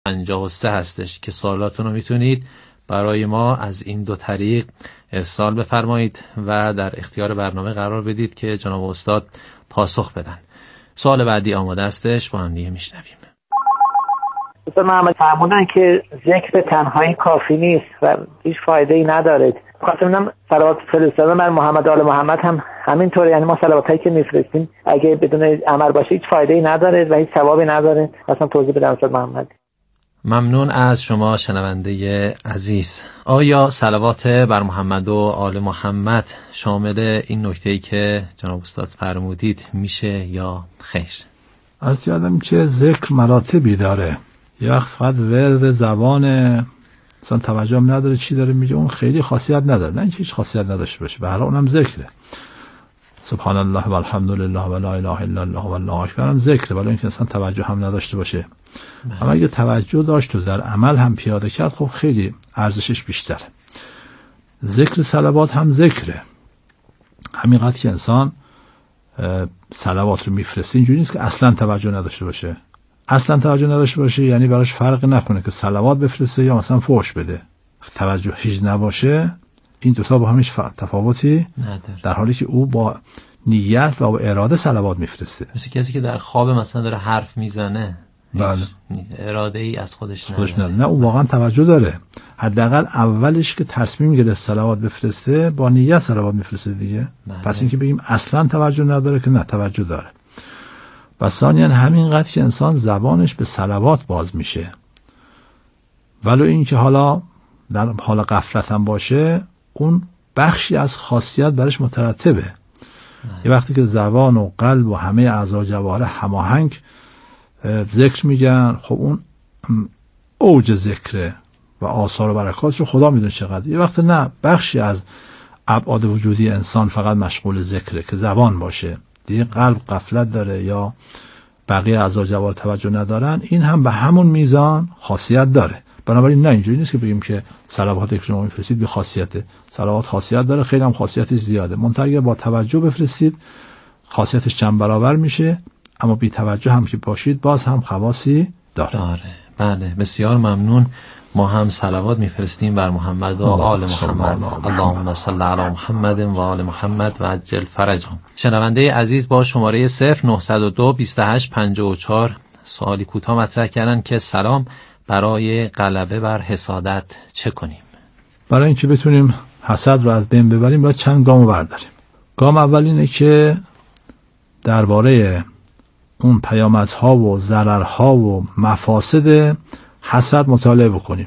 53 هستش که سوالاتون رو میتونید برای ما از این دو طریق ارسال بفرمایید و در اختیار برنامه قرار بدید که جناب استاد پاسخ بدن. سوال بعدی آماده استش، با هم دیگه میشنویم. استاد محمد فرمودن که ذکر تنهایی کافی نیست و هیچ فایده ای نداره. خاطر منم صلوات فرستادن بر محمد و آل محمد هم همینطوره، یعنی ما صلواتایی که میفرستیم اگه بدون عمل باشه هیچ فایده ای نداره و هیچ ثوابی نداره. اصلا توضیح بدم استاد محمد. ممنون از شما شنونده عزیز. آیا صلوات بر محمد و آل محمد شامل این نکته‌ای که جناب استاد فرمودید میشه یا خیر؟ از یادم که ذکر مراتبی داره. یه وقت فقط ورد زبان اصلا توجه هم نداره چی داره میگه، اون خیلی خاصیت نداره، نه اینکه هیچ خاصیت نداشته باشه، به هر حال اونم ذکره. سبحان الله و الحمد لله و لا اله الا الله و الله اکبر هم ذکره، ولی اینکه اصلا توجه هم نداشته باشه. اما اگه توجه داشت و در عمل هم پیاده کرد، خب خیلی ارزشش بیشتره. ذکر صلوات هم ذکره، همینقدر که انسان صلوات رو میفرسته اینجوری نیست که اصلا توجه نداشته باشه. اصلا توجه نداشته باشه یعنی براش فرق نکنه که صلوات بفرسته یا مثلا فحش بده. توجه هیچ نباشه، این دوتا با همش تفاوتی نداره، در حالی که او با نیت و با اراده صلوات میفرسته. مثل کسی که در خواب مثلا داره حرف میزنه، بله، اراده ای از خودش نداره. نه، او واقعا توجه داره. حداقل اولش که تصمیم گرفت صلوات بفرسته با نیت صلوات میفرسته دیگه. پس اینکه بگیم اصلا توجه نداره که نه، توجه داره. و ثانیاً همینقدر که انسان زبانش به صلوات باز میشه، ولو اینکه حالا در حال غفلت هم باشه، اون بخشی از خاصیت برش مترتبه. یه وقتی که زبان و قلب و همه اعضا جوارح هماهنگ ذکر میگن، خب اون اوج ذکره و آثار و برکاتش خدا میدونه چقدر. یه وقت نه، بخشی از ابعاد وجودی انسان فقط مشغول ذکره که زبان باشه، دیگه قلب غفلت داره یا بقیه اعضا جوارح توجه ندارن، این هم به همون میزان خاصیت داره. بنابراین نه، اینجوری نیست که بگیم که صلوات که شما میفرستید بی خاصیته. صلوات خاصیت داره، خیلی هم خاصیتش زیاده. منتها اگه با توجه بفرستید خاصیتش چند برابر میشه، اما بی توجه هم که باشید باز هم خواصی داره. بله، بسیار ممنون. ما هم صلوات میفرستیم بر محمد و آل محمد. اللهم صل علی محمد و آل محمد و عجل فرجهم. شنونده عزیز با شماره 0902 28 54 سوالی کوتاه مطرح کردن که سلام، برای غلبه بر حسادت چه کنیم؟ برای اینکه بتونیم حسد رو از بین ببریم باید چند گام برداریم. گام اول اینه که درباره اون پیامدها و ضررها و مفاسد حسد مطالعه بکنیم.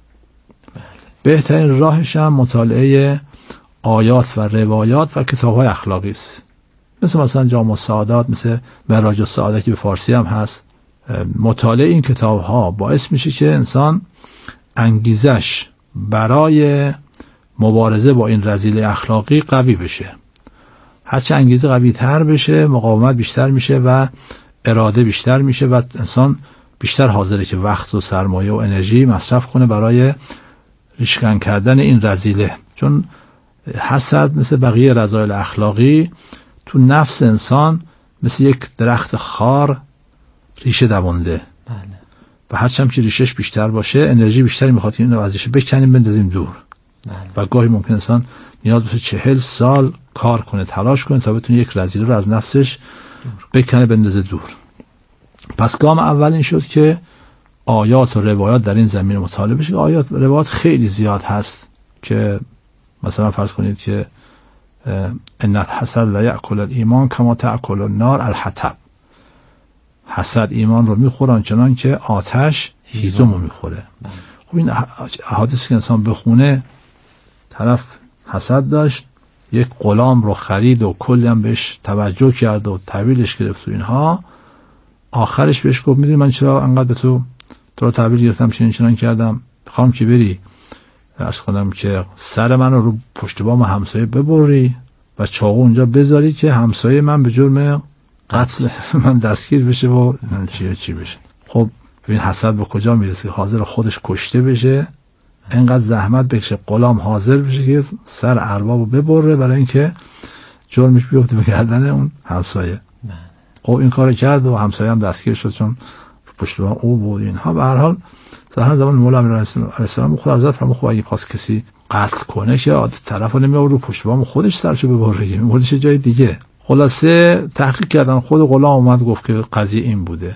بهترین راهش هم مطالعه آیات و روایات و کتاب‌های اخلاقی است، مثلا جامع السعادات، مثل معراج السعاده که به فارسی هم هست. مطالعه این کتاب‌ها باعث میشه که انسان انگیزش برای مبارزه با این رذیله اخلاقی قوی بشه. هرچه انگیزه قوی تر بشه، مقاومت بیشتر میشه و اراده بیشتر میشه و انسان بیشتر حاضره که وقت و سرمایه و انرژی مصرف کنه برای ریشه‌کن کردن این رذیله. چون حسد مثل بقیه رذایل اخلاقی تو نفس انسان مثل یک درخت خار ریشه دوونده. بله. و هرچند که ریشش بیشتر باشه انرژی بیشتری میخواد اینو از ریشه بکنیم بندازیم دور. بله. و گاهی ممکن انسان نیاز بشه 40 سال کار کنه، تلاش کنه تا بتونه یک رذیله رو از نفسش بکنه بندازه دور. پس گام اول این شد که آیات و روایات در این زمینه مطالعه بشه. آیات و روایات خیلی زیاد هست که مثلا فرض کنید که ان الحسد لا یأکل الایمان کما تأکل النار الحطب. حسد ایمان رو میخوره آنچنان که آتش هیزم رو میخوره. خب این احادیث که انسان بخونه، طرف حسد داشت، یک غلام رو خرید و کلی هم بهش توجه کرد و تحویلش گرفت و اینها، آخرش بهش گفت میدونی من چرا انقدر به تو رو تحویل گرفتم، چنین کردم، میخوام که بری عرض کنم که سر من رو پشت بام همسایه ببری و چاقو اونجا بذاری که همسایه من به جرم قتل من دستگیر بشه و چی بشه. خب ببین حسد به کجا میرسه، حاضر خودش کشته بشه، اینقدر زحمت بکشه، غلام حاضر بشه که سر اربابو ببره برای اینکه جرمش بیفته به گردن اون همسایه. خب این کارو کرد و همسایه هم دستگیر شد چون پشت بام او بود. اینها به هر حال ظاهرا زمان مولا امیرالمومنین علیه السلام خود حضرت فرمود خب اگه خواست کسی قتل کنه که طرفو نمیآورد رو پشت بام خودش سرشو ببره، می‌بردش جای دیگه. خلاصه تحقیق کردن، خود غلام اومد گفت که قضیه این بوده.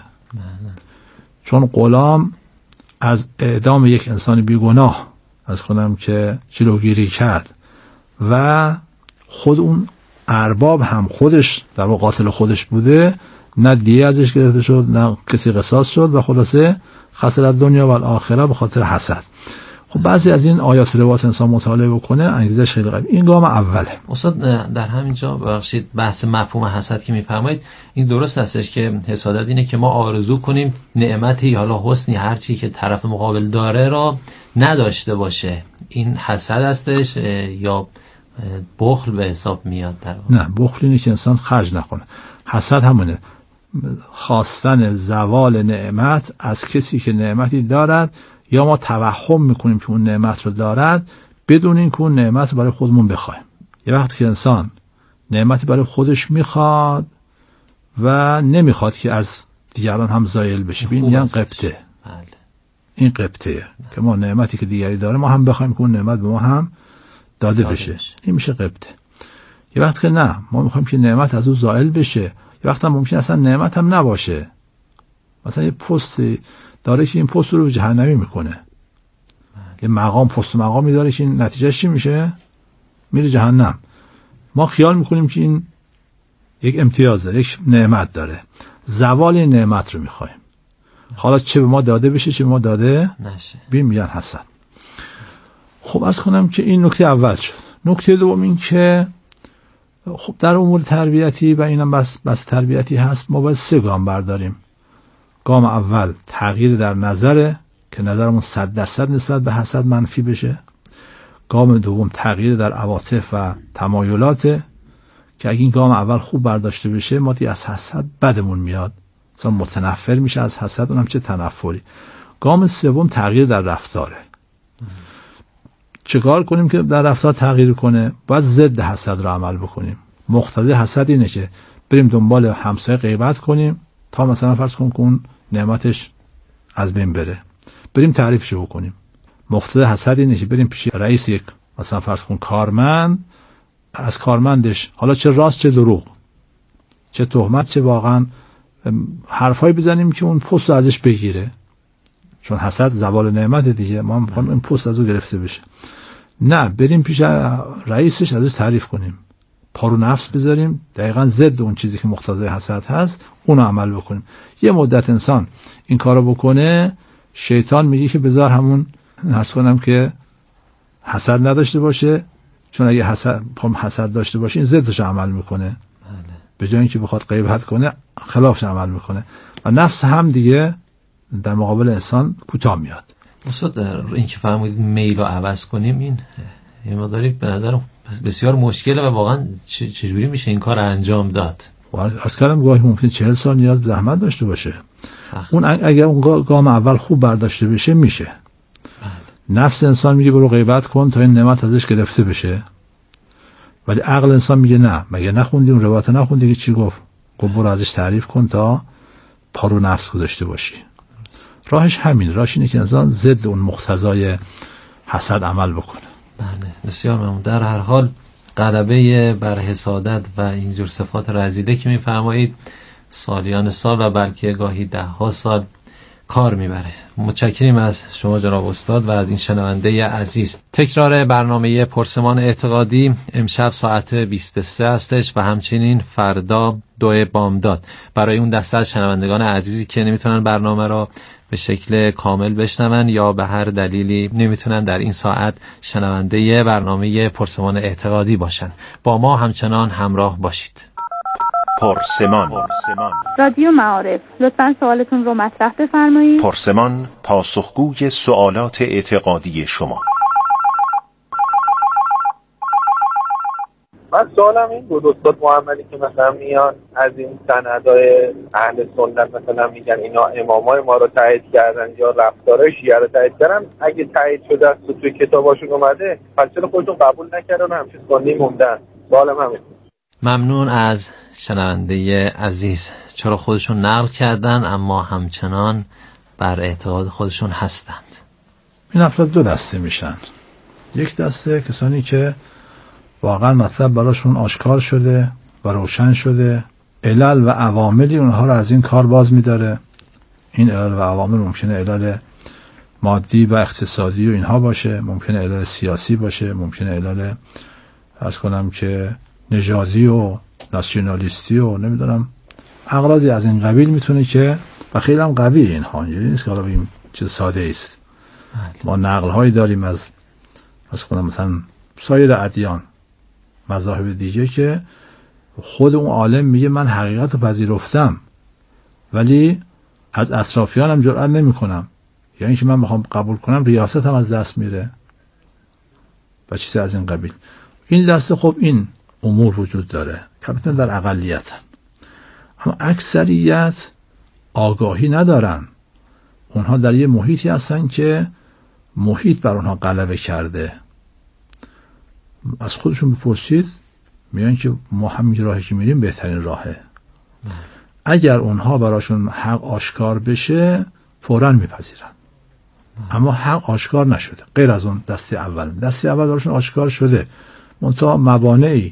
چون غلام از اعدام یک انسان بیگناه از کنم که جلوگیری کرد و خود اون ارباب هم خودش در واقع قاتل خودش بوده، نه دیه ازش گرفته شد نه کسی قصاص شد و خلاصه خسر دنیا و الاخره به خاطر حسد. خب بعضی از این آیات و روایات انسان مطالعه بکنه انگیزش خیلی قوی. این گام اوله. استاد در همینجا ببخشید بحث مفهوم حسد که میفرمایید این درست هستش که حسادت اینه که ما آرزو کنیم نعمتی حالا حسنی هر چی که طرف مقابل داره را نداشته باشه، این حسد هستش یا بخل به حساب میاد؟ در نه، بخل اینه که انسان خرج نکنه. حسد همونه، خواستن زوال نعمت از کسی که نعمتی دارد، یا ما توهم میکنیم که اون نعمت رو دارد بدون این که اون نعمت برای خودمون بخوایم. یه وقتی که انسان نعمتی برای خودش میخواد و نمیخواد که از دیگران هم زایل بشه، این میگن قبطه. این قبطه که ما نعمتی که دیگری داره ما هم بخوایم که اون نعمت به ما هم داده بشه، این میشه قبطه. یه وقت که نه، ما میخوایم که نعمت از او زائل بشه، یه وقت هم ممکن اصلا نعمت هم نباشه. مثلا یه پست داره که این پست رو جهنمی میکنه، یه مقام پست و مقامی داره که این نتیجهش چی میشه؟ میره جهنم. ما خیال میکنیم که این یک امتیاز داره، یک نعمت داره، زوال این نعمت رو میخوایم، حالا چه به ما داده بشه چه به ما داده نشه. بیم میگن حسد. خب عرض کنم که این نکته اول شد. نکته دوم این که خب در امور تربیتی و اینم بس تربیتی هست، ما باید 3 گام برداریم. گام اول تغییر در نظره که نظرمون 100% نسبت به حسد منفی بشه. گام دوم تغییر در عواطف و تمایلاته که اگه این گام اول خوب برداشته بشه ما دیگه از حسد بدمون میاد، مثلا متنفر میشه از حسد، اونم چه تنفری. گام سوم تغییر در رفتاره. چیکار کنیم که در رفتار تغییر کنه؟ باید ضد حسد رو عمل بکنیم. مقتضی حسد اینه که بریم دنبال همسایه غیبت کنیم تا مثلا فرض کن که اون نعمتش از بین بره، بریم تعریفش بکنیم. مقتضی حسد اینه که بریم پیش رئیس یک مثلا فرض کن کارمند، از کارمندش حالا چه راست چه دروغ چه تهمت چه واقعا حرفایی بزنیم که اون پست ازش بگیره، چون حسد زوال نعمت دیگه، ما میخوایم این پست از او گرفته بشه. نه، بریم پیش رئیسش ازش تعریف کنیم، پارو نفس بذاریم، دقیقاً ضد اون چیزی که مقتضی حسد هست اونو عمل بکنیم. یه مدت انسان این کارو بکنه، شیطان میگه که بذار همون عرض کنم که حسد نداشته باشه، چون اگه حسد داشته باشه این ضدش عمل میکنه، به جای اینکه بخواد غیبت کنه خلافش عمل میکنه و نفس هم دیگه در مقابل انسان کوتاه میاد. استاد این که فرمودید میل رو عوض کنیم، این مقداری به نظر بسیار مشکله و واقعا چجوری میشه این کار انجام داد؟ از کردم گاهی ممکن 40 سال نیاز به زحمت داشته باشه سخت. اون اگر اون گام اول خوب برداشته بشه میشه. بله. نفس انسان میگه برو غیبت کن تا این نعمت ازش گرفته بشه، ولی عقل انسان میگه نه، مگه نخوندی اون روایت نخوندی که چی گفت برو ازش تعریف کن تا پارو نفس گذاشته باشی. راهش همین، راهش اینه که انسان ضد اون مقتضای حسد عمل بکنه. بله بسیار ممنون. در هر حال غلبه بر حسادت و اینجور صفات رذیله که میفرمایید سالیان سال و بلکه گاهی 10 سال کار میبره. متشکریم از شما جناب استاد و از این شنونده عزیز. تکرار برنامه پرسمان اعتقادی امشب ساعت 23 هستش و همچنین فردا 2 بامداد. برای اون دسته از شنوندگان عزیزی که نمیتونن برنامه را به شکل کامل بشنون یا به هر دلیلی نمیتونن در این ساعت شنونده برنامه پرسمان اعتقادی باشن، با ما همچنان همراه باشید. پرسمان رادیو معارف، لطفاً سوالتون رو مطرح بفرمایید. پرسمان پاسخگوی سوالات اعتقادی شما. من سوالم این بود استاد محمدی که مثلا میان از این سندهای اهل سنت مثلا میگن اینا امامای ما رو تایید کردن یا رفتارهای شیعه رو تایید کردن، اگه تایید شده است و توی کتاباشون اومده پس چرا خودشون قبول نکردن همچین سنی موندن؟ سوالم همین. ممنون از شنونده عزیز. چرا خودشون نقل کردن اما همچنان بر اعتقاد خودشون هستند. این افراد دو دسته میشن. یک دسته کسانی که واقعا مطلب براشون آشکار شده و روشن شده، علل و عواملی اونها رو از این کار باز میداره. این علل و عوامل ممکنه علل مادی و اقتصادی و اینها باشه، ممکنه علل سیاسی باشه، ممکنه علل عرض کنم که نژادی و ناسیونالیستی و نمیدونم اغراضی از این قبیل میتونه که و خیلی هم قوی اینها، اینجوری نیست که حالا بگیم چیز ساده است. ما نقل هایی داریم از کنم مثلا سایر ادیان، مذاهب دیگه که خود اون عالم میگه من حقیقت رو پذیرفتم ولی از اطرافیانم جرئت نمیکنم، یعنی که من بخوام قبول کنم ریاستم از دست میره و چیزی از این قبیل. این دسته خب این امور وجود داره که البته در اقلیتن، اما اکثریت آگاهی ندارن. اونها در یه محیطی هستن که محیط بر اونها غلبه کرده. از خودشون بپرسید، میگن که ما همین راهی که میریم بهترین راهه. اگر اونها براشون حق آشکار بشه فوراً میپذیرن، اما حق آشکار نشده. غیر از اون دسته اول براشون آشکار شده، منتها موانع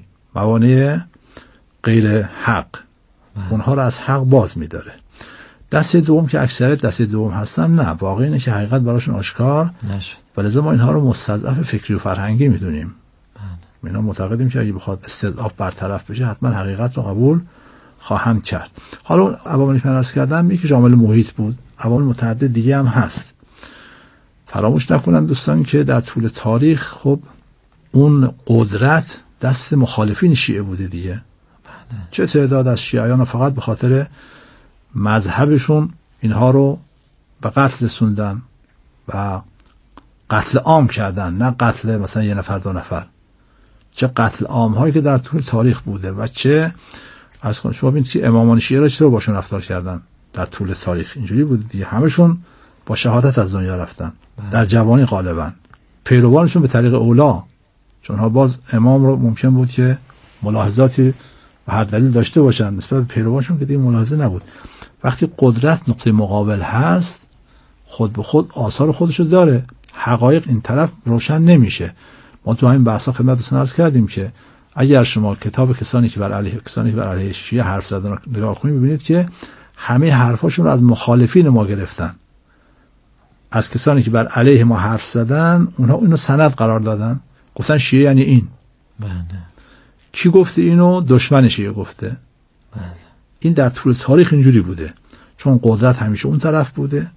غیر حق اونها رو از حق باز میداره. دسته دوم که اکثریت دسته دوم هستن، نه، واقعی اینه که حقیقت براشون آشکار نشد و لذا ما اینها رو مستضعف فکری و فرهنگی میدونیم. اینا معتقدیم که اگه بخواد استضعاف برطرف بشه حتما حقیقت رو قبول خواهند کرد. حالا عواملی که من عرض کردم یکی عامل محیط بود، عوامل متعدد دیگه هم هست. فراموش نکنن دوستان که در طول تاریخ خب اون قدرت دست مخالفین شیعه بوده دیگه. چه تعداد از شیعیان فقط به خاطر مذهبشون اینها رو به قتل رسوندن و قتل عام کردن، نه قتل مثلا یه نفر دو نفر. چه قتل عام هایی که در طول تاریخ بوده و چه از کنم شما ببینید که امامان شیعه را چطور باشون رفتار کردن در طول تاریخ. اینجوری بود دیگه، همشون با شهادت از دنیا رفتن در جوانی غالبا. پیروانشون به طریق اولا، چون ها باز امام رو ممکن بود که ملاحظاتی و هر دلیل داشته باشن، نسبت به پیروانشون که دیگه ملاحظه نبود. وقتی قدرت نقطه مقابل هست خود به خود آثار خودشو داره، حقایق این طرف روشن نمیشه. ما تو همین بحثا خدمتتون عرض کردیم که اگر شما کتاب کسانی که بر علیه شیعه حرف زدن رو نگاه کنید، ببینید که همه حرفاشون رو از مخالفین ما گرفتن. از کسانی که بر علیه ما حرف زدن اونها اینو سند قرار دادن، گفتن شیعه یعنی این. بله. کی گفته اینو؟ دشمن شیعه گفته. بله. این در طول تاریخ اینجوری بوده، چون قدرت همیشه اون طرف بوده،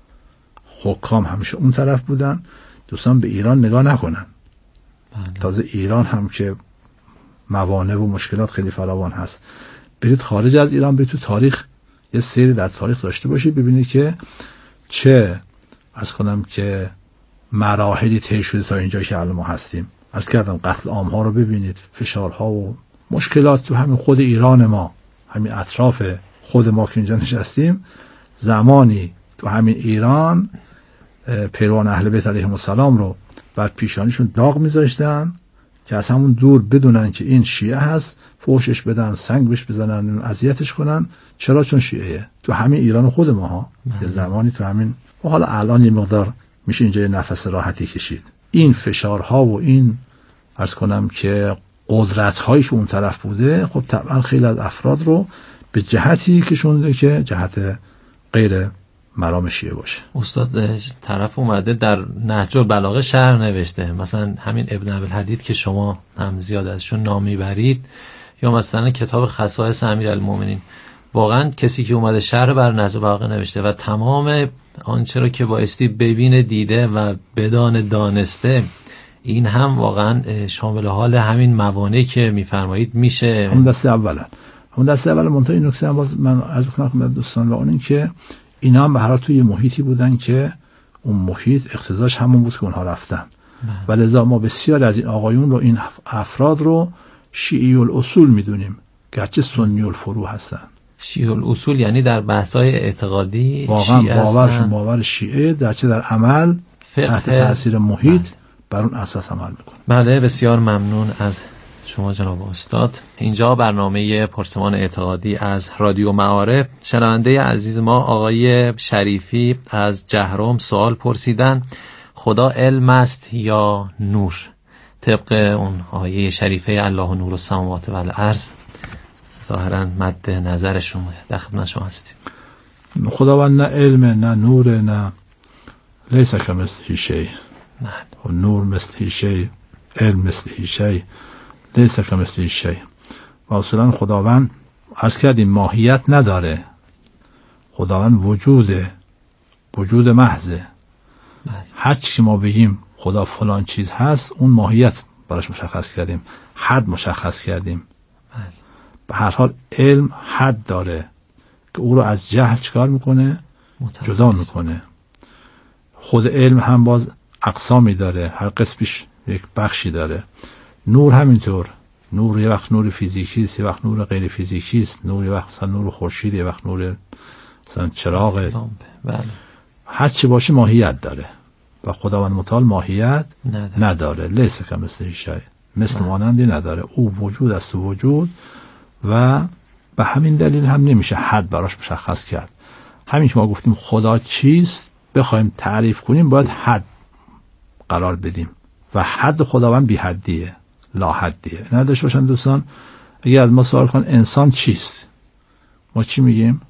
حکام همیشه اون طرف بودن. دوستان به ایران نگاه نکنن. بله. تازه ایران هم که موانع و مشکلات خیلی فراوان هست. برید خارج از ایران، برید تو تاریخ یه سری در تاریخ داشته باشید، ببینید که چه عرض کنم که مراحلی طی شده تا اینجا که الان ما هستیم. عرض کردم قتل عام ها رو ببینید، فشارها و مشکلات تو همین خود ایران ما، همین اطراف خود ما که اینجا نشستیم. زمانی تو همین ایران پیروان اهل بیت علیهم السلام رو بر پیشانیشون داغ میذاشتن که از همون دور بدونن که این شیعه هست، فوشش بدن، سنگ بهش بزنن، اذیتش کنن. چرا؟ چون شیعه. تو همین ایران خود ما ها یه زمانی تو همین، و حالا الان یه مقدار میشه اینجا نفس راحتی کشید. این فشارها و این عرض کنم که قدرت‌هایش اون طرف بوده، خب طبعا خیلی از افراد رو به جهتی کشونده که جهت غیر مرام شیعه باشه. استاد طرف اومده در نهج البلاغه شرح نوشته، مثلا همین ابن ابی‌الحدید که شما هم زیاد ازشون نام میبرید، یا مثلا کتاب خصائص امیرالمومنین. واقعا کسی که اومده شرح بر نهج البلاغه نوشته و تمام آنچه رو که بایستی ببینه دیده و بدان دانسته، این هم واقعا شامل حال همین موانعی که میفرمایید میشه. همون دسته اول منتها این نکته هم باز من عرض بکنم خدمت دوستان و اون این که اینا هم به هر حال توی محیطی بودن که اون محیط اقتضاش همون بود که اونها رفتن و لذا ما بسیار از این آقایون رو، این افراد رو شیعی الاصول میدونیم، گرچه سنی الفروع هستن. شیعی الاصول یعنی در بحث‌های اعتقادی واقعا باورشون باور شیعه، درچه در عمل تحت تاثیر محیط بر اون اساس عمل میکنه. بله، بسیار ممنون از شما جناب استاد. اینجا برنامه پرسمان اعتقادی از رادیو معارف. شنونده عزیز ما آقای شریفی از جهرم سوال پرسیدن خدا علم است یا نور؟ طبق اون آیه شریفه الله نور السماوات و الارض ظاهرا مد نظرشون در خدمت شما هستیم. خداوند نه علم نه نور نه لیس کمثله شیء. و نور مثل شیء، علم مثل شیء، لیس کمثله شیء. و اصلا خداوند عرض کردیم ماهیت نداره. خداوند وجود محضه. هر چی که ما بگیم خدا فلان چیز هست اون ماهیت براش مشخص کردیم، حد مشخص کردیم. به هر حال علم حد داره که او رو از جهل چکار میکنه؟ جدا میکنه. خود علم هم باز اقسامی داره، هر قسمش یک بخشی داره. نور همینطور، نور یه وقت نور فیزیکی است، یه وقت نور غیر فیزیکی است، نور یه وقت مثلا نور خورشید، یه وقت نور مثلا چراغ. هر چی باشه ماهیت داره و خداوند متعال ماهیت نداره. لیس کمثله شیء، مثل مانندی نداره. او وجود است و وجود، و به همین دلیل هم نمیشه حد براش مشخص کرد. همین که ما گفتیم خدا چیست، بخوایم تعریف کنیم باید حد قرار بدیم و حد خداوند بی حدیه، لا حدیه. نداشته باشن دوستان اگه از ما سوال کن انسان چیست، ما چی میگیم؟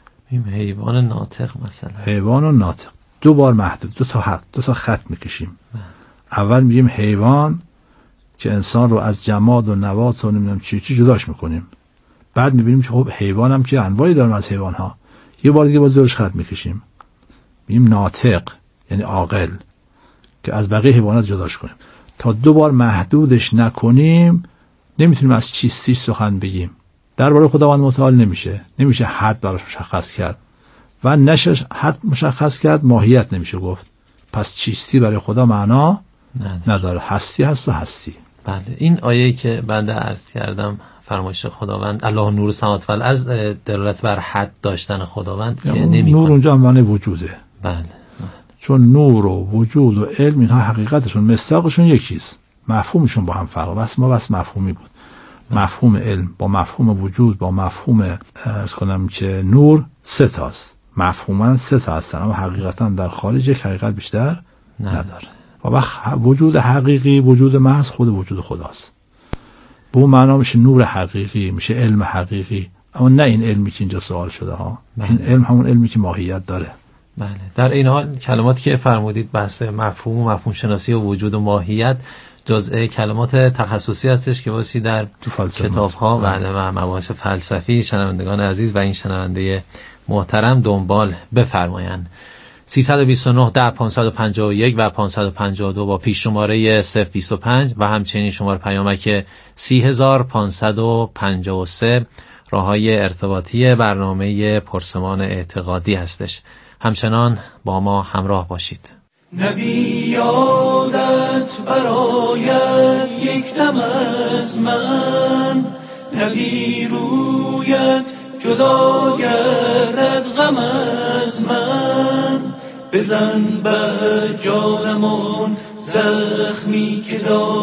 حیوان ناطق مثلا. حیوان و ناطق دو بار محدود، دو تا خط میکشیم. اول میگیم حیوان که انسان رو از جماد و نبات و نمیدونم چی جداش میکنیم. بعد میبینیم که خب حیوان هم که انواعی داریم از حیوان ها. یه بار دیگه باز دورش خط میکشیم، میگیم ناطق یعنی عاقل که از بقیه حیوانات جداش کنیم. تا دو بار محدودش نکنیم نمیتونیم از چیستیش سخن بگیم. درباره خداوند متعال نمیشه حد براش مشخص کرد و نشه حد مشخص کرد ماهیت نمیشه گفت. پس چیستی برای خدا معنا نداره. هستی هست و هستی. بله. این آیه‌ای که بنده عرض کردم فرمایش خداوند الله نور السماوات و الارض دلالت بر حد داشتن خداوند که نمی‌کنه. نور اونجا معنی وجوده. بله. چون نور و وجود و علم اینها حقیقتشون مصداقشون یکیست، مفهومشون با هم فرق. بس مفهومی بود. مفهوم علم با مفهوم وجود با مفهوم عرض کنم که نور سه تاست. مفهوما سه تا هستن اما حقیقتا در خارج یک حقیقت بیشتر نداره. و وقت وجود حقیقی، وجود محض خود وجود خداست. به اون معنا میشه نور حقیقی، میشه علم حقیقی. اما نه این علمی که اینجا سوال شده ها. این علم همون علمی که ماهیت داره. بله. در این حال کلماتی که فرمودید بحث مفهوم و مفهوم شناسی و وجود و ماهیت جزء کلمات تخصصی هستش که واسه در کتاب‌ها و مباحث فلسفی شنوندگان عزیز و این شنونده محترم دنبال بفرمایند. 329 10 551 و 552 با پیش شماره 025 و همچنین شماره پیامک 30553 راههای ارتباطی برنامه پرسمان اعتقادی هستش. همچنان با ما همراه باشید. نبی یادت برایت یک دم از من، نبی رویت جدا گردد غم از من. بزن بر جانمان زخمی که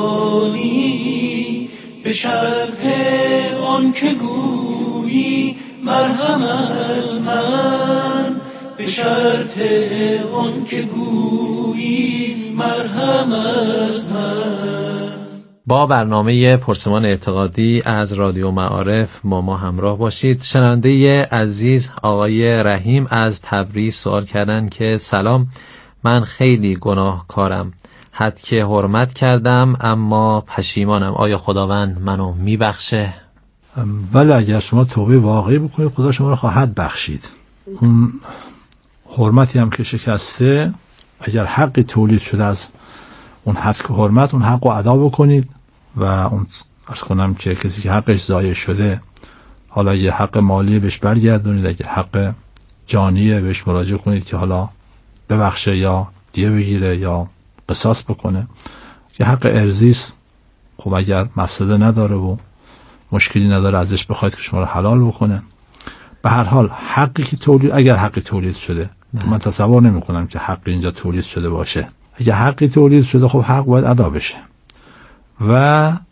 دانی، به شرط آن که گویی مرهم از من، به شرط آن که گویی مرهم از من. با برنامه پرسمان اعتقادی از رادیو معارف ما همراه باشید. شنونده عزیز آقای رحیم از تبریز سوال کردن که سلام، من خیلی گناهکارم، حد که حرمت کردم اما پشیمانم، آیا خداوند منو میبخشه؟ بله، اگر شما توبه واقعی بکنید خدا شما رو خواهد بخشید. اون حرمتی هم که شکسته، اگر حقی تولید شده از اون حد که حرمت، اون حق رو ادا بکنید و اون عرض کنم که کسی که حقش ضایع شده، حالا یه حق مالی بهش برگردونید، اگه حق جانیه بهش مراجعه کنید که حالا ببخشه یا دیه بگیره یا قصاص بکنه. که حق ارزیست، خب اگر مفسده نداره و مشکلی نداره ازش بخواید که شما رو حلال بکنه. به هر حال حقی که تولید، اگر حقی تولید شده، من تصور نمی کنم که حقی اینجا تولید شده باشه. اگر حقی تولید شده خب حق باید ادا بشه و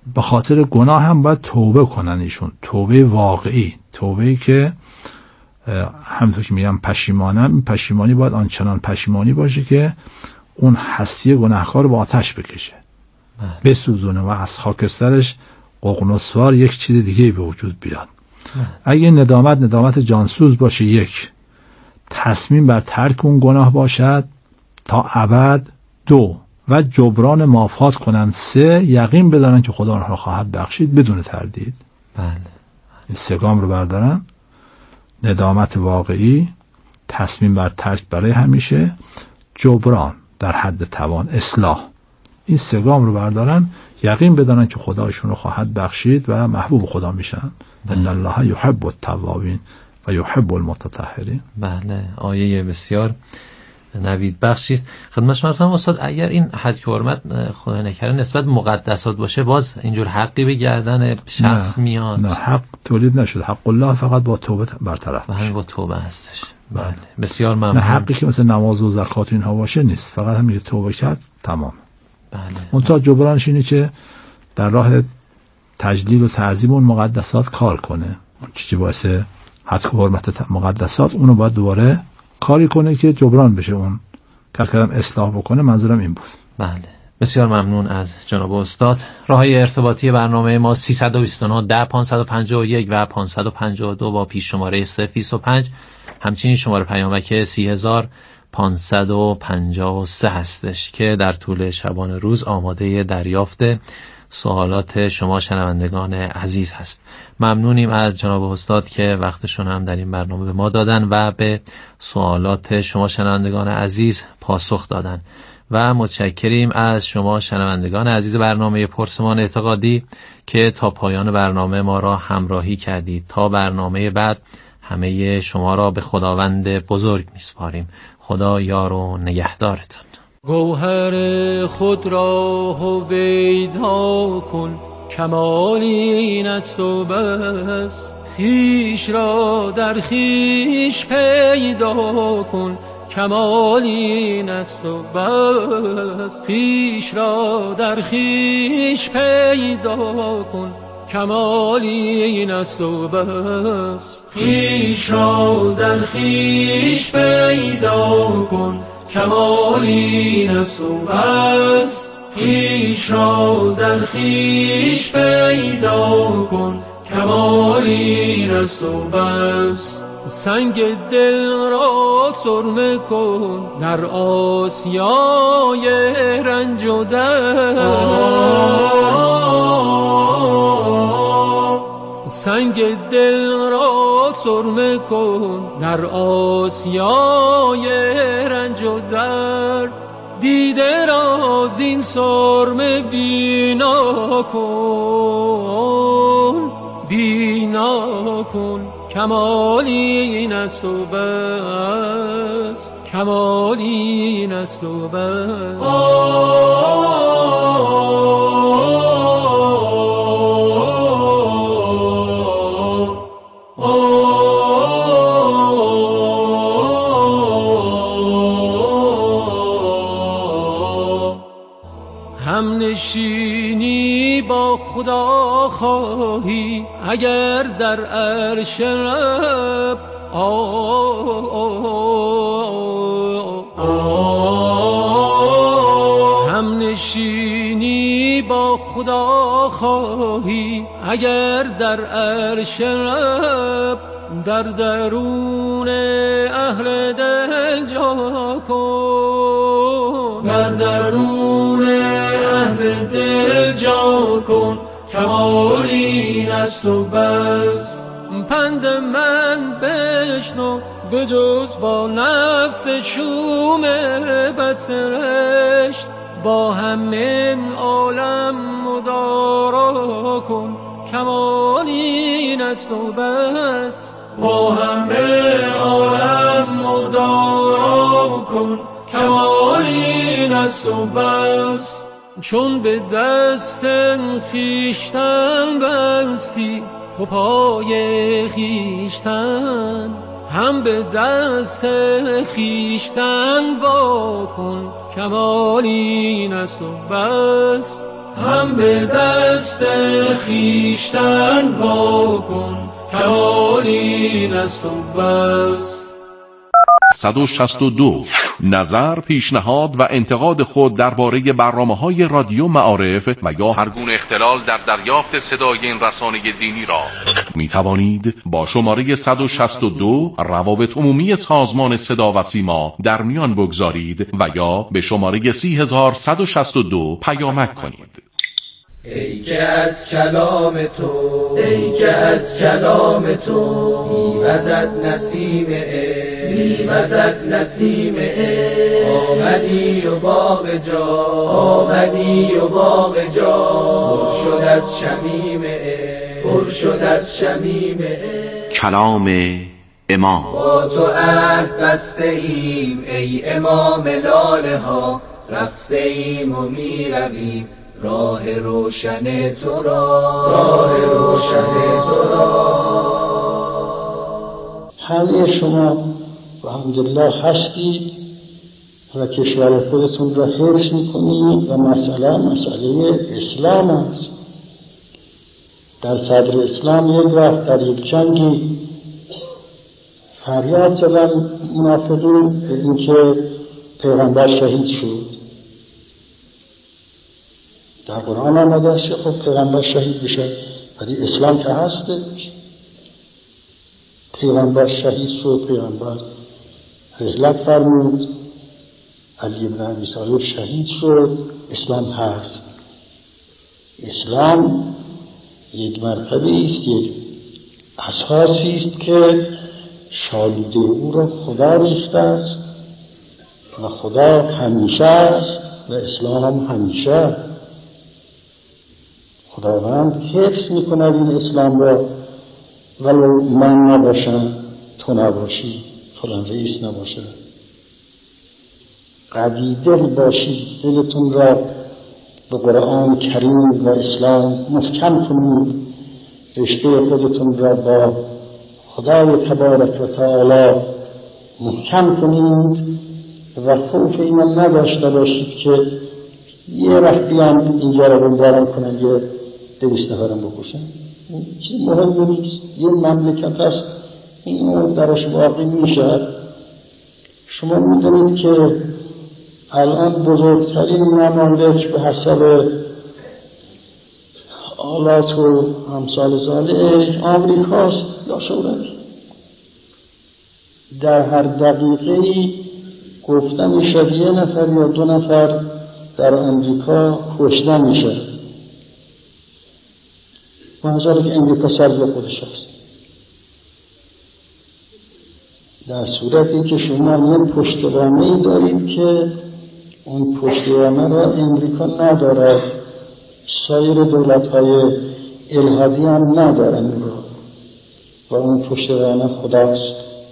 به خاطر گناه هم باید توبه کنن ایشون، توبه واقعی، توبه‌ای که همونطور که میگم پشیمانم، این پشیمانی باید آنچنان پشیمانی باشه که اون هستی گناهکار رو با آتش بکشه، بسوزونه و از خاکسترش ققنسوار یک چیز دیگه به وجود بیاد. اگه ندامت جانسوز باشه، یک تصمیم بر ترک اون گناه باشد تا ابد، دو و جبران مافات کنند، سه یقین بدانند که خدا آنها خواهد بخشید بدون تردید. بله. این سه گام رو بردارن: ندامت واقعی، تصمیم بر ترک برای همیشه، جبران در حد توان، اصلاح. این سه گام رو بردارن، یقین بدانن که خدایشون رو خواهد بخشید و محبوب خدا میشن. ان الله یحب التوابین و یحب المتطهرین. بله، آیه بسیار نوید بخشید. خدمت شما هستم استاد، اگر این حد که حرمت خدا نکره نسبت مقدسات باشه، باز اینجور حقی به گردن شخص میاد؟ نه، حق تولید نشد. حق الله فقط با توبه برطرف میشه. با توبه هستش. بله. بسیار ممنون. نه حقی که مثل نماز و زکات اینها باشه نیست، فقط همین توبه کرد تمام. بله. اون تا جبرانش اینه که در راه تجلیل و تعظیم اون مقدسات کار کنه. اون چیزی باعث حد و حرمت مقدسات، اونو باید دوباره کاری کنه که جبران بشه، اون کردم اصلاح بکنه. منظورم این بود. بله. بسیار ممنون از جناب استاد. راههای ارتباطی برنامه ما 329 10 551 و 552 با پیش شماره 025، همچنین شماره پیامک 30553 هستش که در طول شبان روز آماده دریافت سوالات شما شنوندگان عزیز هست. ممنونیم از جناب استاد که وقتشون هم در این برنامه به ما دادن و به سوالات شما شنوندگان عزیز پاسخ دادن و متشکریم از شما شنوندگان عزیز برنامه پرسمان اعتقادی که تا پایان برنامه ما را همراهی کردید. تا برنامه بعد همه شما را به خداوند بزرگ میسپاریم. خدا یار و نگهدارتان. گوهر خود را هویدا کن، کمال این است و بس. خویش را در خویش پیدا کن، کمال این است و بس. خویش را در خویش پیدا کن، کمال این است و بس. خویش را در خویش پیدا کن، کمال این است و بس. خویش را در خویش پیدا کن، کمال این است و بس. سنگ دل را سرمه کن در آسیای رنج و درد. سنگ دل را سرمه کن در آسیای رنج و درد. دیده را زین سرمه بینا کن، بینا کن، کمال این است و بس. کمال این است و بس. همنشینی با خدا خواهی اگر در عرش رب، همنشینی با خدا خواهی اگر در عرش رب. در درون اهل دل جا کن، در درون اهل دل جا کن، کمال این است و بس. پند من بشنو به جز با نفس شوم بدسرشت. با همه عالم مدارا کن، کمال این است و بس. با همه عالم مدارا کن، کمال این است و بس. چون به دست خویشتن بستی تو پای خویشتن، هم به دست خویشتن وا کن، کمال این است و بس. هم به دست خیشتن واکن، کمال این است و بس. 162. نظر، پیشنهاد و انتقاد خود درباره برنامه‌های رادیو معارف و یا هر گونه اختلال در دریافت صدای این رسانه دینی را می توانید با شماره 162 روابط عمومی سازمان صدا و سیما در میان بگذارید و یا به شماره 30162 پیامک کنید. ای که از کلام تو، ای که از کلام تو میوزد نسیم میوزد نسیم آمدی و باغ جا، آمدی و باغ جا پر شد از شمیم پر شد از شمیم کلام امام. با تو عهد بسته ایم ای امام لاله ها، رفته ایم و میرویم راه روشن تو را، راه روشن تو را. همه شما الحمدلله هستید و کشور خودتون را حفظ میکنید و مسئله اسلام است. در صدر اسلام یک وقت در یک جنگی فریاد زدن منافقین به اینکه پیغمبر شهید شد. در قرآن آمده است که خب پیغمبر شهید بشه، ولی اسلام که هستش. پیغمبر شهید شد، پیغمبر رحلت فرمود، علی بن ابی طالب شهید شد، اسلام هست. اسلام یک مرتبه است، یک اساسی است که شالوده او را خدا ریخته است و خدا همیشه است و اسلام هم همیشه. خداوند حفظ میکند این اسلام را، ولو من نباشم، تو نباشی، فلان رئیس نباشه. قوی دل باشید، دلتون را به قرآن کریم و اسلام محکم کنید، رشته خودتون را با خدای تبارک و تعالی محکم کنید و خوف اینم نداشته باشید که یه وقت بیان اینجا را بمباران کنن، یه 200 نفرم بکشن. چیز مهمی نیست. یه مملکت هست، این درش واقع میشه. شما میدونید که الان بزرگترین ممالک به حسب آلات و امثال ذالک آمریکاست یا شوروی. در هر دقیقه‌ای گفته میشه 1 نفر یا 2 نفر در امریکا کشته میشه. منظوره که امریکا سرزیر خودش هست. در صورتی که شما یه پشتوانه‌ای دارید که اون پشتوانه را امریکا ندارد، سایر دولت‌های الحادی هم ندارن و اون پشتوانه خداست.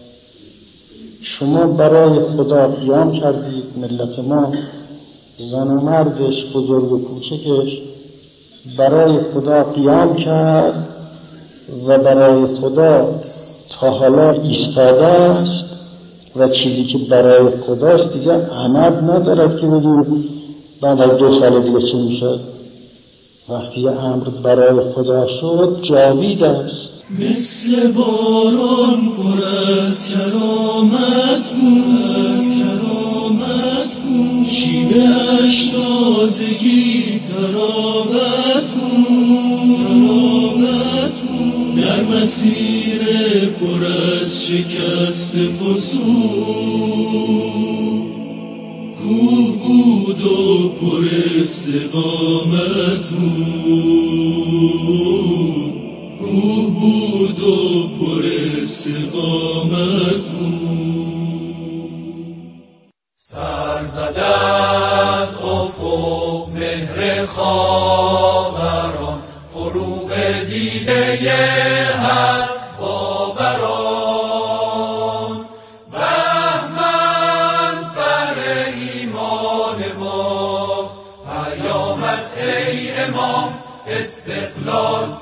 شما برای خدا قیام کردید. ملت ما، زن و مردش، بزرگ و کوچکش، برای خدا قیام کرد و برای خدا تا حالا ایستاده است و چیزی که برای خداست دیگه عمد ندارد که بگیم بعد از 2 سال دیگه چی میشه. وقتی امر برای خدا شد جاوید است. مثل باران پر از کرامت بود، شیوه اش تازگی تراوت بود، در مسیر پر از شکست فسون کوه بود و پر استقامت بود، کوه بود و پر استقامت بود. سر زده از افق مهر خاوران، فروغ دیده هر باوران، بهمن فر ایمان ماست، پیامت ای امام استقلال